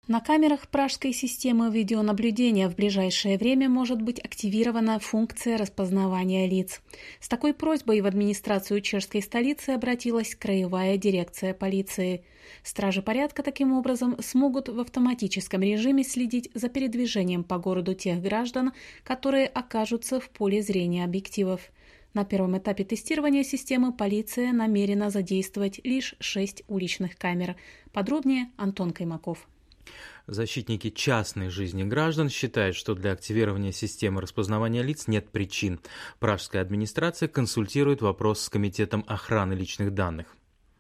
На камерах пражской системы видеонаблюдения в ближайшее время может быть активирована функция распознавания лиц. С такой просьбой в администрацию чешской столицы обратилась краевая дирекция полиции. Стражи порядка таким образом смогут в автоматическом режиме следить за передвижением по городу тех граждан, которые окажутся в поле зрения объективов. На первом этапе тестирования системы полиция намерена задействовать лишь 6 уличных камер. Подробнее Антон Каймаков. Защитники частной жизни граждан считают, что для активирования системы распознавания лиц нет причин. Пражская администрация консультирует вопрос с Комитетом охраны личных данных.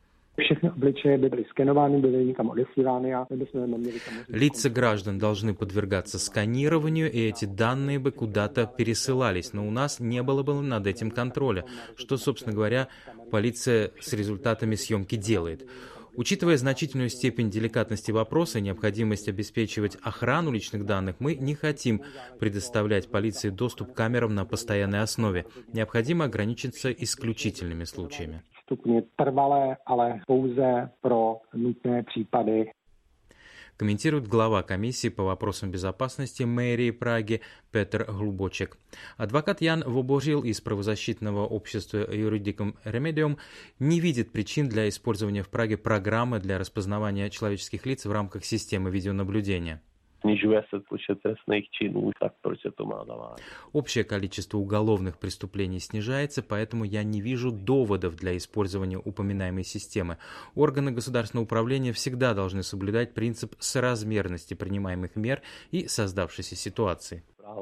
Лица граждан должны подвергаться сканированию, и эти данные бы куда-то пересылались, но у нас не было бы над этим контроля, что, собственно говоря, полиция с результатами съемки делает. Учитывая значительную степень деликатности вопроса и необходимость обеспечивать охрану личных данных, мы не хотим предоставлять полиции доступ к камерам на постоянной основе. Необходимо ограничиться исключительными случаями. Комментирует глава комиссии по вопросам безопасности мэрии Праги Петр Глубочек. Адвокат Ян Воборил из правозащитного общества Juridicum Remedium не видит причин для использования в Праге программы для распознавания человеческих лиц в рамках системы видеонаблюдения. Общее количество уголовных преступлений снижается, поэтому я не вижу доводов для использования упоминаемой системы. Органы государственного управления всегда должны соблюдать принцип соразмерности принимаемых мер и создавшейся ситуации.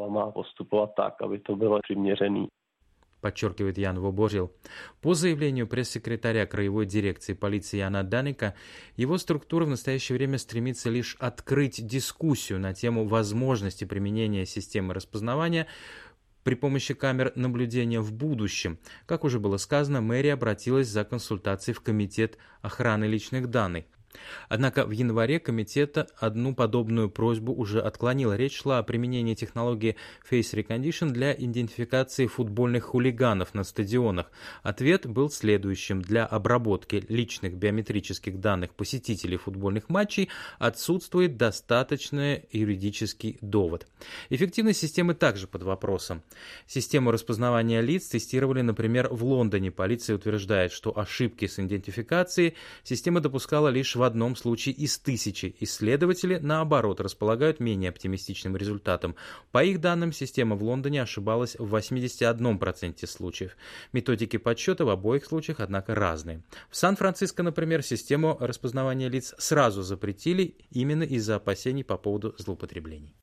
Подчеркивает Ян Воборил. По заявлению пресс-секретаря краевой дирекции полиции Яна Даника, его структура в настоящее время стремится лишь открыть дискуссию на тему возможности применения системы распознавания при помощи камер наблюдения в будущем. Как уже было сказано, мэрия обратилась за консультацией в Комитет охраны личных данных. Однако в январе комитет одну подобную просьбу уже отклонил. Речь шла о применении технологии Face Recognition для идентификации футбольных хулиганов на стадионах. Ответ был следующим. Для обработки личных биометрических данных посетителей футбольных матчей отсутствует достаточный юридический довод. Эффективность системы также под вопросом. Систему распознавания лиц тестировали, например, в Лондоне. Полиция утверждает, что ошибки с идентификацией система допускала лишь в одном случае из 1000. Исследователи, наоборот, располагают менее оптимистичным результатом. По их данным, система в Лондоне ошибалась в 81% случаев. Методики подсчета в обоих случаях, однако, разные. В Сан-Франциско, например, систему распознавания лиц сразу запретили именно из-за опасений по поводу злоупотреблений.